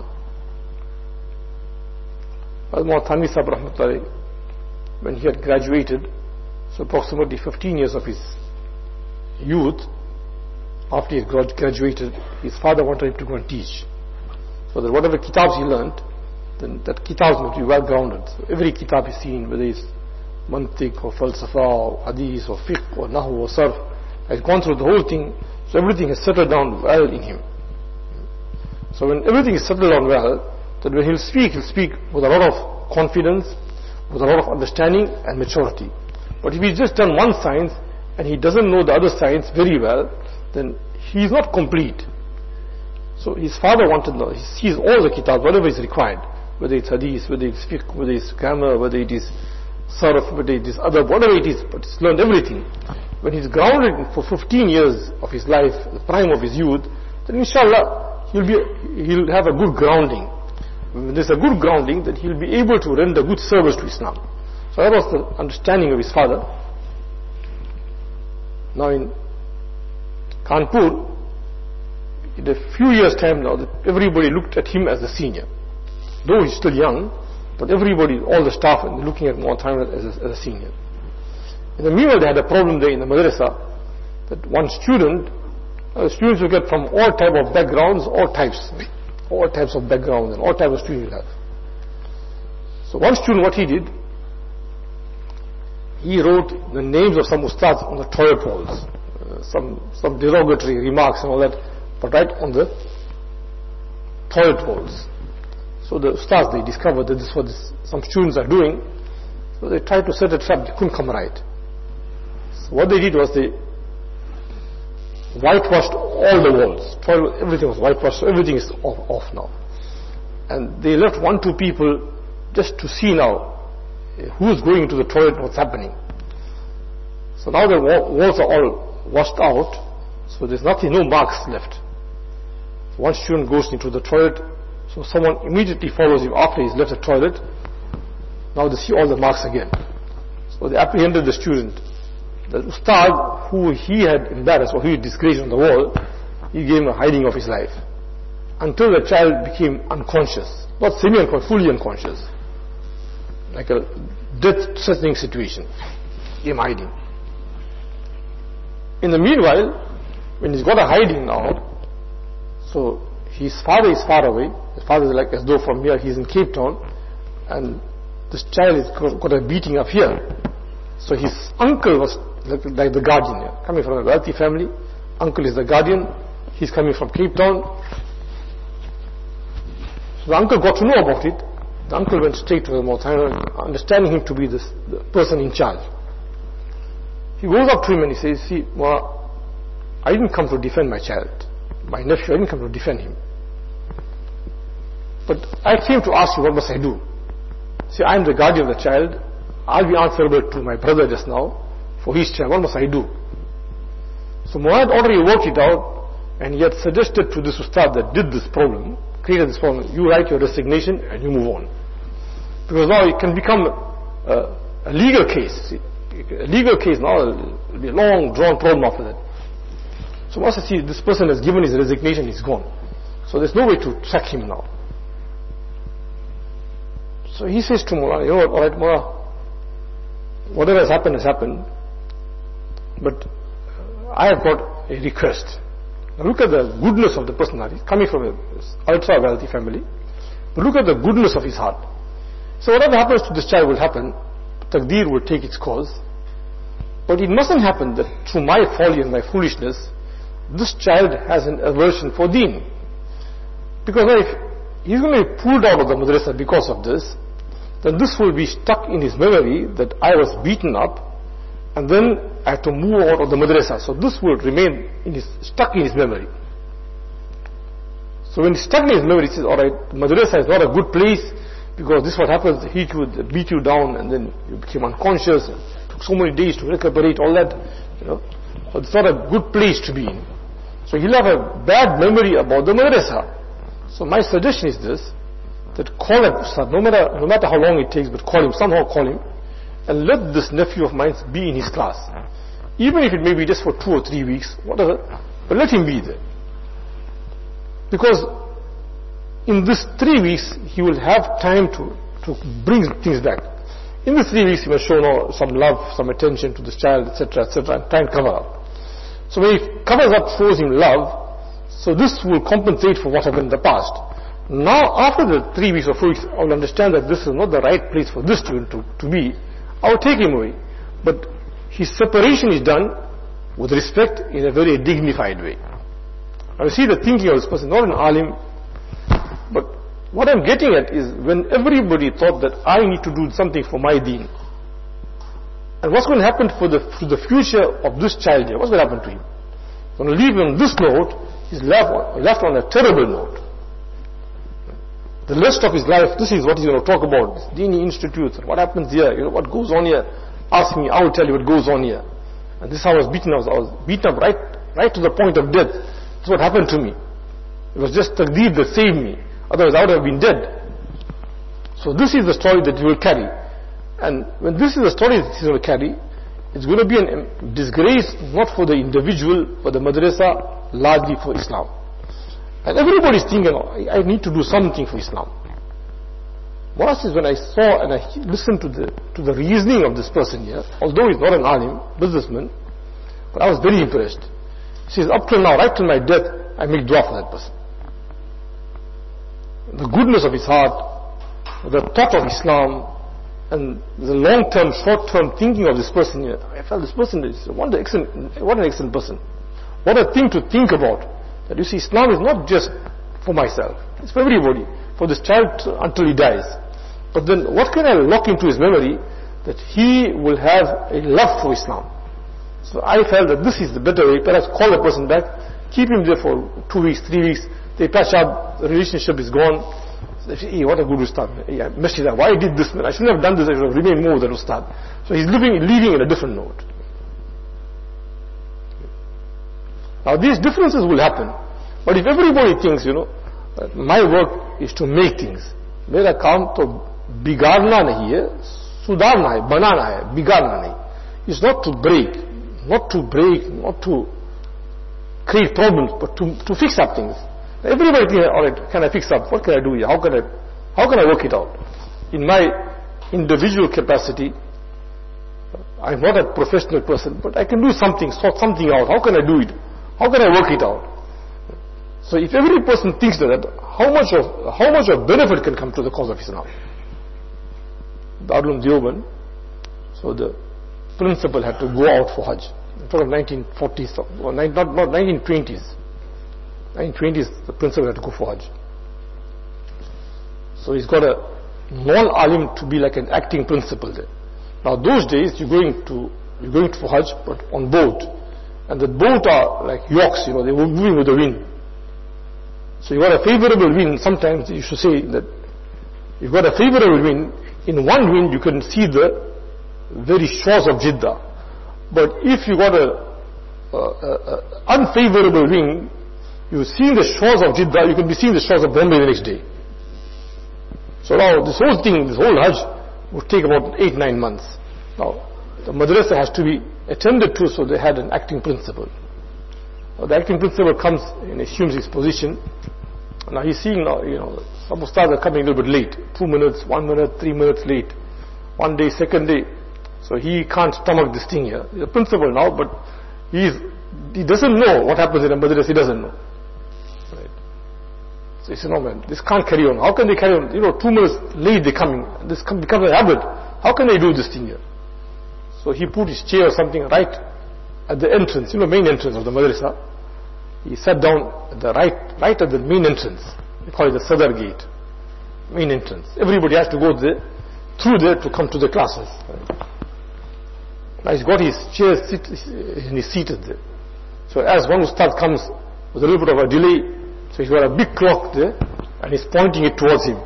Al-Mu'ad Thanvi Sahib Rahmatullahi, when he had graduated, so approximately 15 years of his youth, after he had graduated, his father wanted him to go and teach. So that whatever kitabs he learnt, then that kitabs must be well grounded. So every kitab he's seen, whether it's mantiq or falsafa or hadith or fiqh or nahu or sarf, has gone through the whole thing, so everything has settled down well in him. So when everything is settled down well, then when he'll speak with a lot of confidence, with a lot of understanding and maturity. But if he's just done one science and he doesn't know the other science very well, then he is not complete. So his father wanted to know, he sees all the kitabs, whatever is required, whether it's hadith, whether it's fiqh, whether it's grammar, whether it is sarf, whether it is other, whatever it is, but he's learned everything. When he's grounded for 15 years of his life, the prime of his youth, then inshallah he'll have a good grounding. When there's a good grounding, then he'll be able to render good service to Islam. So that was the understanding of his father. Now in Kanpur, in a few years' time now, everybody looked at him as the senior. Though he's still young, but everybody, all the staff, are looking at Mu'ad Thanvi as a senior. In the meanwhile, they had a problem there in the madrasa, that one student, students will get from all type of backgrounds, all types of backgrounds and all types of students will have. So one student, what he did, he wrote the names of some ustads on the toilet walls, some derogatory remarks and all that, but right on the toilet walls. So the ustads, they discovered that this is what some students are doing, so they tried to set a trap, they couldn't come right. So what they did was they whitewashed all the walls, everything was whitewashed, so everything is off now. And they left 1-2 people just to see now who is going into the toilet and what's happening. So now the walls are all washed out, so there's nothing, no marks left. So one student goes into the toilet, so someone immediately follows him after he's left the toilet. Now they see all the marks again. So they apprehended the student. The ustad who he had embarrassed or he had disgraced on the wall, he gave him a hiding of his life until the child became unconscious, not semi-unconscious, fully unconscious, like a death-threatening situation. Gave him hiding. In the meanwhile, when he's got a hiding now, so his father is far away. His father is like as though from here he's in Cape Town, and this child has got a beating up here. So his uncle was like the guardian here, coming from a wealthy family. Uncle is the guardian. He's coming from Cape Town. So the uncle got to know about it. The uncle went straight to the Mu'ad Thanvi, understanding him to be the person in charge. He goes up to him and he says, see, well, I didn't come to defend my child, my nephew, I didn't come to defend him. But I came to ask you, what must I do? See, I am the guardian of the child. I'll be answerable to my brother just now for his child. What must I do? So Mu'ad already worked it out, and he had suggested to this ustad that did this problem, created this problem, you write your resignation and you move on. Because now it can become a legal case. See, a legal case now will be a long drawn problem after that. So once I see this person has given his resignation, he's gone. So there's no way to sack him now. So he says to Mullah, you know what, alright Mullah, whatever has happened, but I have got a request. Now look at the goodness of the personality. He's coming from an ultra wealthy family, but look at the goodness of his heart. So whatever happens to this child will happen. Taqdeer will take its course. But it mustn't happen that through my folly and my foolishness, this child has an aversion for deen. Because if he's going to be pulled out of the madrasa because of this, then this will be stuck in his memory that I was beaten up and then I have to move out of the madrasa. So this will remain stuck in his memory. So when it's stuck in his memory, he says, alright, madrasa is not a good place because this is what happens, he would beat you down and then you became unconscious and it took so many days to recuperate, all that, So it's not a good place to be in. So he'll have a bad memory about the madrasa. So my suggestion is this, that call him, no matter how long it takes, but somehow call him, and let this nephew of mine be in his class. Even if it may be just for 2 or 3 weeks, whatever, but let him be there. Because in this 3 weeks, he will have time to bring things back. In the 3 weeks, he must show some love, some attention to this child, etc., and try and cover up. So when he covers up, shows him love, so this will compensate for what happened in the past. Now, after the 3 weeks or 4 weeks, I will understand that this is not the right place for this student to be. I will take him away. But his separation is done with respect in a very dignified way. Now you see the thinking of this person, not an alim, but what I'm getting at is when everybody thought that I need to do something for my deen, and what's going to happen to the future of this child here? What's going to happen to him? Going to leave him on this note, he's left on a terrible note. The rest of his life, this is what he's going to talk about, this Dini institutes, what happens here, what goes on here. Ask me, I will tell you what goes on here. And this is how I was beaten. I was beaten up right to the point of death. This is what happened to me. It was just Taqdeer that saved me. Otherwise I would have been dead. So this is the story that he will carry. And when this is the story that he's going to carry, it's going to be a disgrace not for the individual, but the madrasa, largely for Islam. And everybody's thinking, I need to do something for Islam. What is when I saw and I listened to the reasoning of this person here, although he's not an alim, businessman, but I was very impressed. He says, up till now, right till my death, I make dua for that person. The goodness of his heart, the thought of Islam, and the long-term, short-term thinking of this person here, I felt this person is what an excellent person. What a thing to think about. That you see, Islam is not just for myself, it's for everybody, for this child until he dies. But then what can I lock into his memory that he will have a love for Islam? So I felt that this is the better way. Perhaps call the person back, keep him there for 2 weeks, 3 weeks, they patch up, the relationship is gone. So they say, hey, what a good Ustad. Hey, I messed it up. Why I did this? I shouldn't have done this. I should have remained more than Ustad. So he's leaving in a different note. Now these differences will happen. But if everybody thinks, my work is to make things. मेरा काम तो बिगाड़ना नहीं है, सुधारना है, बनाना है, बिगाड़ना नहीं. It's not to break, not to create problems, but to fix up things. Everybody thinks, alright, can I fix up? What can I do here? How can I work it out? In my individual capacity, I'm not a professional person, but I can do something, sort something out. How can I do it? How can I work it out? So if every person thinks that, how much of benefit can come to the cause of Islam? Darul Deoband, so the principal had to go out for Hajj. I'm talking 1940s, or not 1920s. 1920s, the principal had to go for Hajj. So he's got a non-alim to be like an acting principal there. Now those days, you're going for Hajj, but on boat. And the boat are like yokes, they were moving with the wind. So you got a favorable wind. Sometimes you should say that you've got a favorable wind. In one wind you can see the very shores of Jeddah. But if you got a unfavorable wind, you see the shores of Jeddah, you can be seeing the shores of Bombay the next day. So now this whole Hajj would take about 8-9 months. Now the madrasa has to be attended to, so they had an acting principal. Now, the acting principal comes and assumes his position. Now he's seeing some ustads are coming a little bit late, 2 minutes, 1 minute, 3 minutes late, 1 day, second day. So he can't stomach this thing here. He's a principal now, but he doesn't know what happens in a madrasa. He doesn't know. Right? So he said, no man, this can't carry on. How can they carry on? 2 minutes late they're coming. This becomes a habit. How can they do this thing here? So So he put his chair or something right at the entrance, main entrance of the madrasa. He sat down at the right at the main entrance. We call it the Sadr gate, main entrance. Everybody has to go there, through there to come to the classes. Now he's got his chair and he's seated there. So as one ustad comes with a little bit of a delay, so he's got a big clock there and he's pointing it towards him.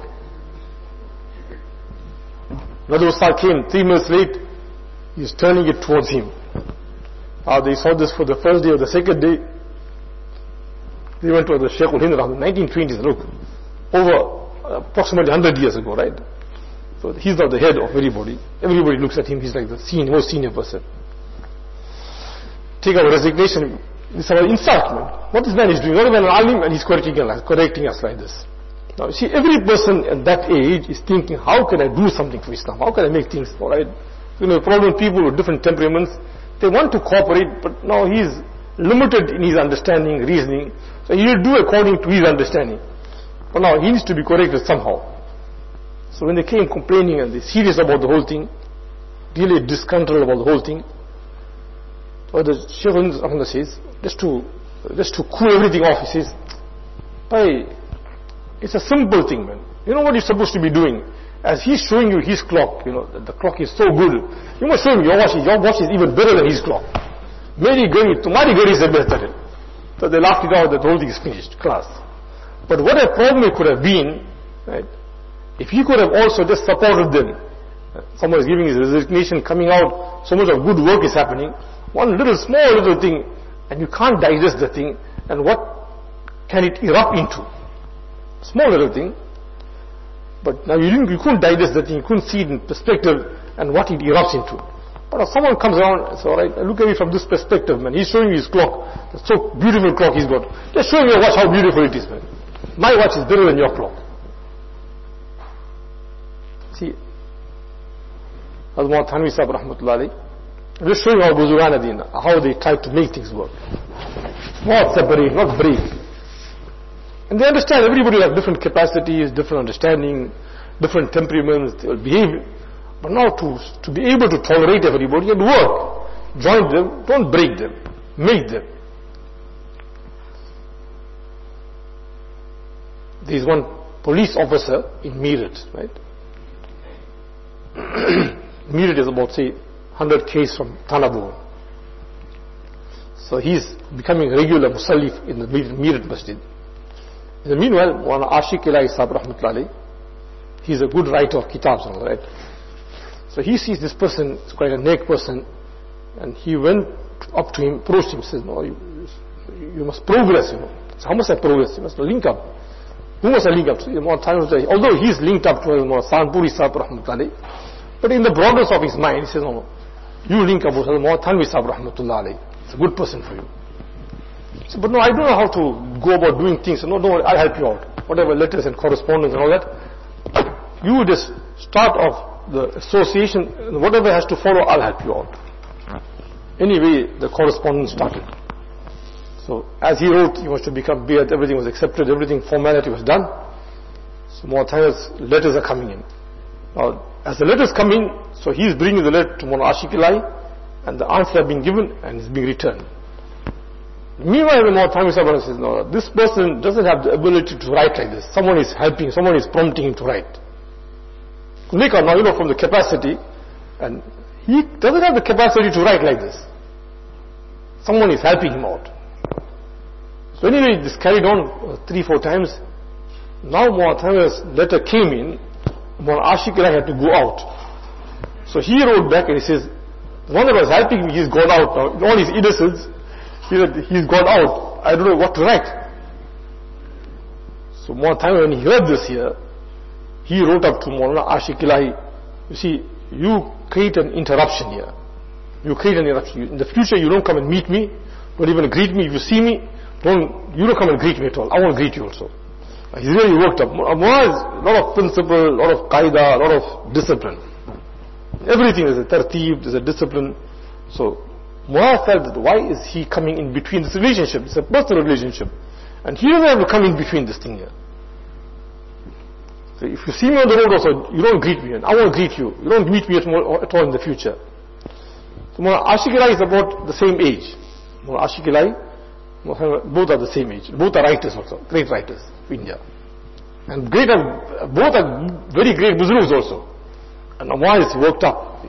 Another ustad came 3 minutes late, he's turning it towards him. They saw this for the first day or the second day. They went to the Shaykh al-Hind, 1920s, look, over approximately 100 years ago, right? So he's not the head of everybody. Everybody looks at him, he's like the most senior person. Take our resignation, this is our insult, man. What this man is doing, not even an alim, and he's correcting us like this. Now you see, every person at that age is thinking, how can I do something for Islam? How can I make things alright? Problem people with different temperaments, they want to cooperate, but now he's limited in his understanding, reasoning, so he will do according to his understanding. But now he needs to be corrected somehow. So when they came complaining and they're serious about the whole thing, really discontented about the whole thing, so the Shaykh al-Hind says, just to cool everything off, he says, it's a simple thing, man. You know what you're supposed to be doing? As he's showing you his clock, the clock is so good, you must show him your watch is even better than his clock. Meri gari, tumhari gari se behtar hai. So they laughed it out, that the whole thing is finished, class. But what a problem it could have been, right? If he could have also just supported them. Someone is giving his resignation, coming out, so much of good work is happening. One small little thing, and you can't digest the thing, and what can it erupt into? Small little thing. But now you couldn't digest the thing, you couldn't see it in perspective and what it erupts into. But if someone comes around and says, alright, look at it from this perspective, man. He's showing you his clock, the so beautiful clock he's got. Just show me your watch, how beautiful it is, man. My watch is better than your clock. See, Hazrat Thanvi Sahib Rahmatullah alayhi, just showing how Buzurgan Adin, how they try to make things work. Not separate, not break. And they understand everybody will have different capacities, different understanding, different temperaments, they will behave. But now to be able to tolerate everybody and work, join them, don't break them, make them. There is one police officer in Meerut, right? Meerut is about, say, 100 km from Thanabur. So he's becoming a regular musallif in the Meerut Masjid. In the meanwhile, one Ashiq Ilahi Sahib Rahmatullah alayhi, he's a good writer of kitabs, right? So he sees this person, is quite a naked person, and he went up to him, approached him, says, no, you must progress, So how must I progress? You must link up. Who must I link up to? Although he's linked up to Sanpuri Sahib Rahmatullah alayhi, but in the broadness of his mind, he says, no, you link up with Thanvi Sahib Rahmatullah alayhi. It's a good person for you. So, but no, I don't know how to go about doing things. So, no, don't worry, I'll help you out. Whatever letters and correspondence and all that, you just start off the association, whatever has to follow, I'll help you out. Anyway, the correspondence started. So as he wrote, he was to become Bayat, everything was accepted, everything, formality was done. So Mu'tamir's letters are coming in. Now, as the letters come in, so he is bringing the letter to Mawlana Ashiq Ilahi, and the answer has been given and is being returned. Meanwhile, the Mu'tamir says, no, this person doesn't have the ability to write like this. Someone is helping, someone is prompting him to write. Now, from the capacity, and he doesn't have the capacity to write like this. Someone is helping him out. So anyway, this carried on 3-4 times. Now Mu'tamir's letter came in, Mawlana Ashiq Ilahi had to go out. So he wrote back and he says, the one that was helping me, he's gone out now. In all his innocence, he's gone out. I don't know what to write. So Mu'tamir, when he heard this here, he wrote up to Mawlana Ashiq Ilahi, you see, you create an interruption here. You create an interruption. In the future, you don't come and meet me. Don't even greet me. If you see me, you don't come and greet me at all. I won't greet you also. He's really worked up. Mullah is a lot of principle, a lot of qaida, a lot of discipline. Everything is a tartib, there's a discipline. So Mullah felt that why is he coming in between this relationship? It's a personal relationship. And he doesn't have to come in between this thing here. So if you see me on the road also, you don't greet me, and I won't greet you. You don't meet me at all in the future. So Mullah Ashiq Ilahi is about the same age. Mullah Ashiq Ilahi, both are the same age. Both are writers also, great writers of India. And both are very great Buzurgs also. And Mullah is worked up.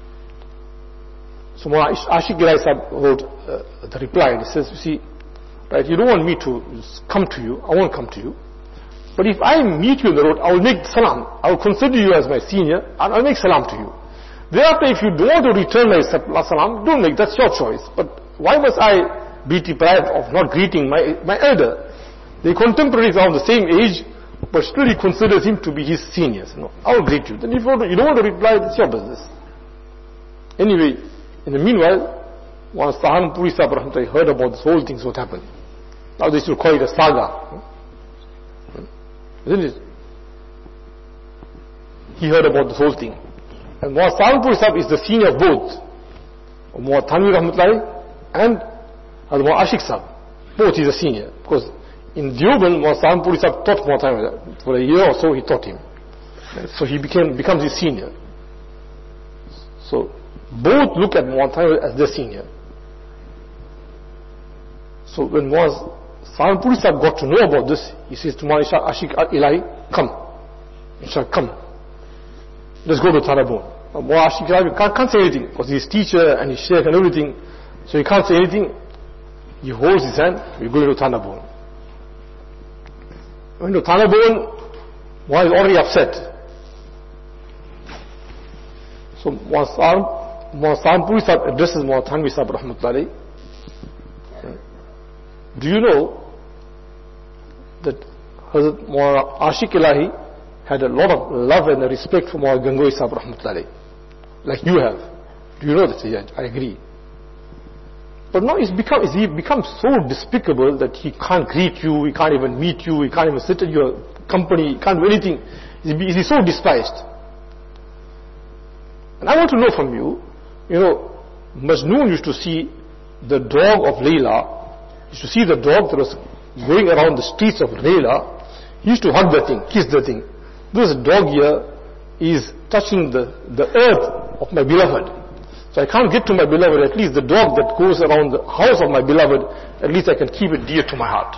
So Mullah Ashiq Ilahi Sahib wrote the reply. He says, you see, right, you don't want me to come to you, I won't come to you. But if I meet you on the road, I will make salam. I will consider you as my senior, and I will make salam to you. Thereafter, if you don't want to return my salam, don't make, that's your choice. But why must I be deprived of not greeting my elder? The contemporaries are of the same age, but still he considers him to be his seniors. No, I will greet you. Then if you don't want to reply, that's your business. Anyway, in the meanwhile, once Sahanpuri Sahib Rahmatullahi heard about this whole thing, so what happened? Now they should call it a saga. Isn't it? He heard about this whole thing. And Muhammad Sahanpuri Sahib is the senior of both. Muhammad Thanvi Rahmatullahi and Muhammad Ashiq Sahib. Both is a senior. Because in Deoband, Muhammad Sahanpuri Sahib taught Muhammad Thanvi. For a year or so he taught him. So he becomes his senior. So both look at Muhammad Thanvi as their senior. So when Muhammad Sahanpuri Sahib got to know about this, he says to Muhammad Ashiq Ilahi, come. Inshallah, come. Let's go to Thanabon. Muhammad Ashiq Ilahi can't say anything because he's teacher and he's sheikh and everything. So he can't say anything. He holds his hand, we're going to Thanabon. When to Thanabon, Muhammad is already upset. So Muhammad Sahanpuri Sahib addresses Muhammad Thanvi Sahib Rahmatullahi. Do you know that Hazrat Muhammad Ashiq Ilahi had a lot of love and respect for Muhammad Gangohi Sahib Rahmatullahi, like you have? Do you know that? Yeah, I agree. But now he becomes so despicable that he can't greet you, he can't even meet you, he can't even sit in your company, he can't do anything. He's so despised. And I want to know from you, Majnun used to see the dog of Layla. He used to see the dog that was going around the streets of Layla. He used to hug the thing, kiss the thing. This dog here is touching the earth of my beloved. So I can't get to my beloved. At least the dog that goes around the house of my beloved, at least I can keep it dear to my heart.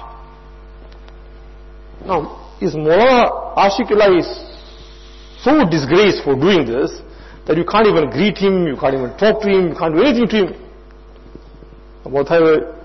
Now, is Mullah Ashiq Ilahi so disgraced for doing this that you can't even greet him, you can't even talk to him, you can't do anything to him? Whatever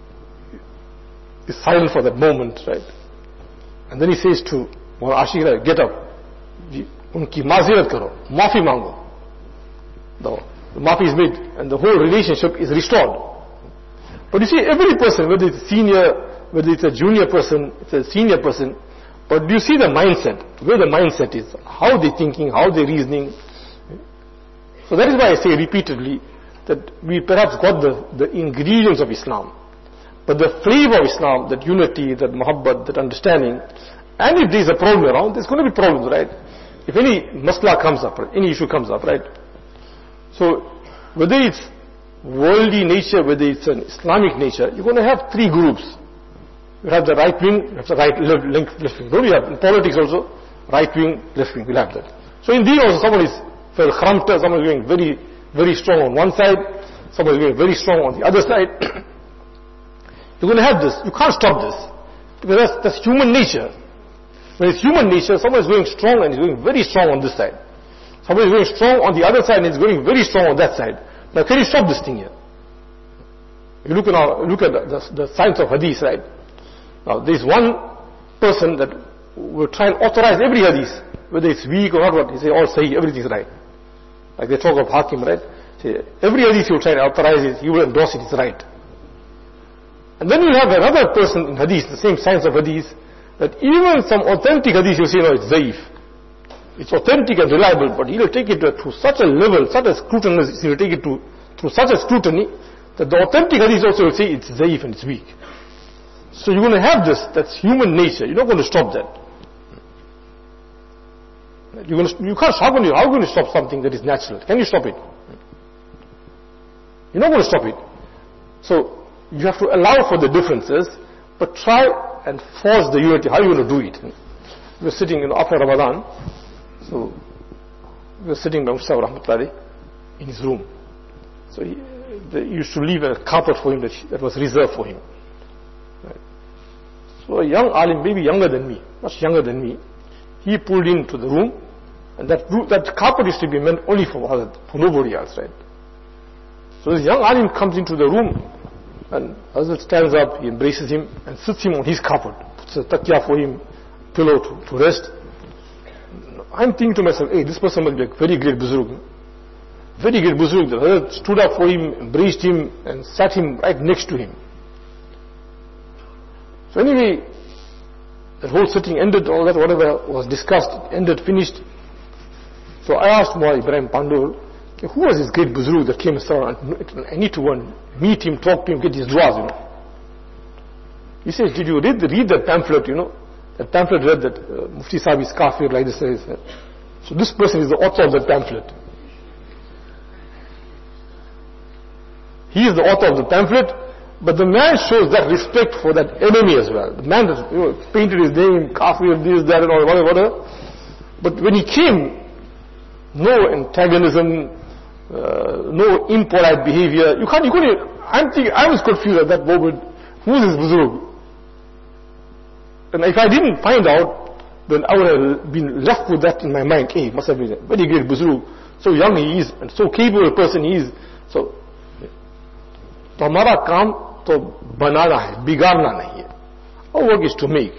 is silent for that moment, right? And then he says to Mullah Ashiq Ilahi, get up, unki mazirat karo, maafi mango. The maafi is made and the whole relationship is restored. But you see, every person, whether it's senior, whether it's a junior person, it's a senior person, but do you see the mindset, where the mindset is, how they're thinking, how they're reasoning? So that is why I say repeatedly that we perhaps got the ingredients of Islam. But the flavor of Islam, that unity, that muhabbat, that understanding, and if there's a problem around, there's going to be problems, right? If any masla comes up, any issue comes up, right? So, whether it's worldly nature, whether it's an Islamic nature, you're going to have three groups. You have the right wing, you have the left wing. Don't you have in politics also? Right wing, left wing, we'll have that. So in deen also, someone is very khamta, someone is going very, very strong on one side, someone is going very strong on the other side. You're going to have this. You can't stop this. Because that's human nature. When it's human nature, someone is going strong and is going very strong on this side. Someone is going strong on the other side and is going very strong on that side. Now can you stop this thing here? You look at the science of hadith, right? Now there is one person that will try and authorize every hadith, whether it's weak or not, what, he say all sahih, everything is right. Like they talk of Hakim, right? Say, every hadith he will try and authorize it, he will endorse it, it's right. And then you have another person in hadith, the same science of hadith, that even some authentic hadith you say, no, it's zaif. It's authentic and reliable, but he will take it to such a level, such a scrutiny, he will take it through such a scrutiny, that the authentic hadith also will say it's zaif and it's weak. So you're going to have this, that's human nature, you're not going to stop that. You can't, how are you going to stop something that is natural? Can you stop it? You're not going to stop it. So, you have to allow for the differences, but try and force the unity. How are you going to do it? We're sitting after Ramadan, so we're sitting by Mustafa Rahmatullahi in his room. So they used to leave a carpet for him that was reserved for him. Right. So a young alim, maybe younger than me, much younger than me, he pulled into the room, and that carpet used to be meant only for Hazrat, for nobody else, right? So this young alim comes into the room, and Hazrat stands up, he embraces him, and sits him on his carpet, puts a takya for him, pillow to rest. I'm thinking to myself, hey, this person must be a very great buzurg. Very great buzurg. The Hazrat stood up for him, embraced him, and sat him right next to him. So anyway, the whole sitting ended, all that, whatever was discussed, ended, finished. So I asked Mullah Ibrahim Pandul, okay, who was this great buzurg that came and I need to meet him, talk to him, get his du'as, you know. He says, did you read that pamphlet, you know? That pamphlet read that Mufti Sahib is kafir, like this. So this person is the author of that pamphlet. He is the author of the pamphlet, but the man shows that respect for that enemy as well. The man that painted his name, kafir, this, that, and all, whatever. But when he came, no antagonism, no impolite behavior. I was confused at that moment. Who is this buzurg? And if I didn't find out, then I would have been left with that in my mind. Hey, must have been a very great buzurg. So young he is, and so capable a person he is. So, हमारा काम तो बनाना है, बिगाड़ना नहीं है. Our work is to make.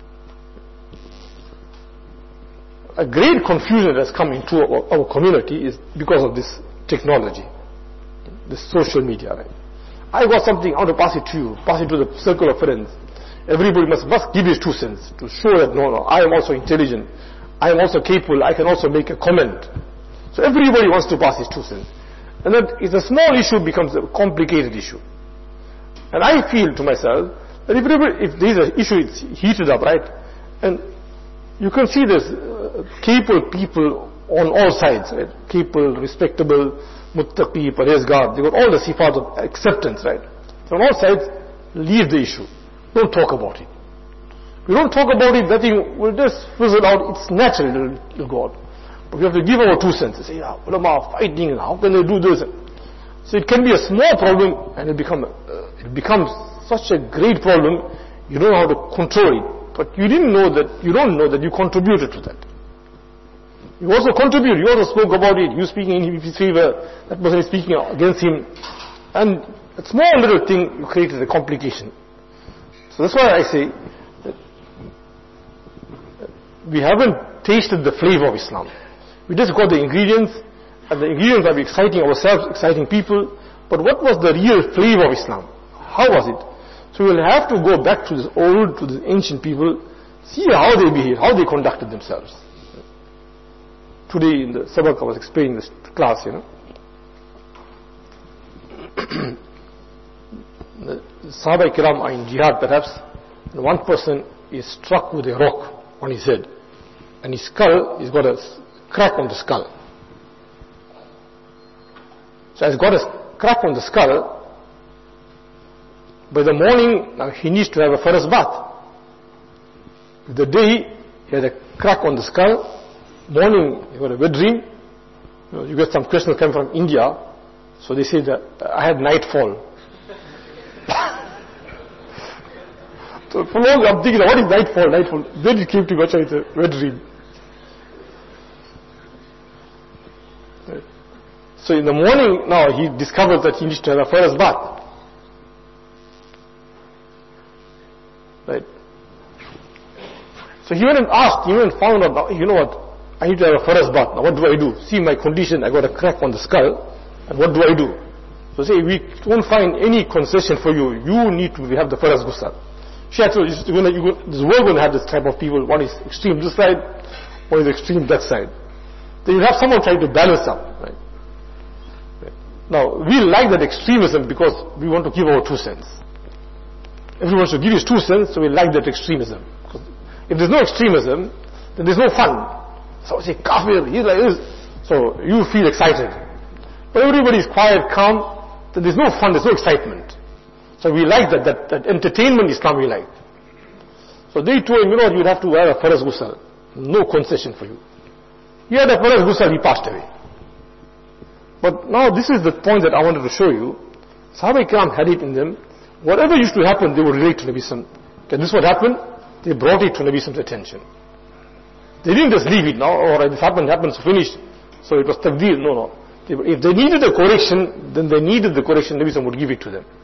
A great confusion has come into our community is because of this technology, this social media. Right? I got something, I want to pass it to you, pass it to the circle of friends. Everybody must give his 2 cents to show that no, I am also intelligent, I am also capable, I can also make a comment. So everybody wants to pass his 2 cents. And that it's a small issue becomes a complicated issue. And I feel to myself that if there is an issue, it's heated up, right? And you can see there's capable people on all sides, right? Capable, respectable, muttaqi, parhezgar, they got all the sifat of acceptance, right? So on all sides, leave the issue. Don't talk about it. If you don't talk about it, that thing will just fizzle out. It's natural, it'll go out. But we have to give our 2 cents and say, ulama are fighting, how can they do this? So it can be a small problem and it becomes such a great problem, you don't know how to control it. But you don't know that you contributed to that. You also contribute, you also spoke about it, you speaking in his favor, that person is speaking against him. And a small little thing, you created a complication. So that's why I say that we haven't tasted the flavor of Islam. We just got the ingredients, and the ingredients are exciting ourselves, exciting people. But what was the real flavor of Islam? How was it? So we'll have to go back to the ancient people, see how they behaved, how they conducted themselves. Today in the sabak I was explaining this class, the Sahaba Kiram are in jihad perhaps, and one person is struck with a rock on his head, and his skull, he's got a crack on the skull. So he's got a crack on the skull. By the morning, now he needs to have a first bath. The day, he had a crack on the skull. Morning, he got a wet dream. You get some questions coming from India, so they say that I had nightfall. So for long I'm thinking, what is nightfall? Nightfall. Then it came to me, it's a wet dream. So in the morning, now he discovers that he needs to have a first bath. Right? So he went and asked, he went and found out, you know what, I need to have a first bath. Now what do I do? See my condition, I got a crack on the skull, and what do I do? So say, we won't find any concession for you. You need to have the first ghusl. This world will have this type of people. One is extreme this side, one is extreme that side. Then you have someone trying to balance up. Right? Now, we like that extremism because we want to give our 2 cents. Everyone should give his 2 cents, so we like that extremism. Because if there's no extremism, then there's no fun. So I say, kafir, he's like this. So you feel excited. But everybody is quiet, calm, then there's no fun, there's no excitement. So we like that entertainment Islam we like. So they told him, you'd have to wear a faraz ghusl. No concession for you. He had a faraz ghusl, he passed away. But now this is the point that I wanted to show you. Sahaba Ikram had it in them. Whatever used to happen, they would relate to Nabi Sallam. Okay, this is what happened. They brought it to Nabi Sallam's attention. They didn't just leave it now, or this happened, so finished. So it was tabdeel. No. If they needed a correction, then they needed the correction, Nabi Sallam would give it to them.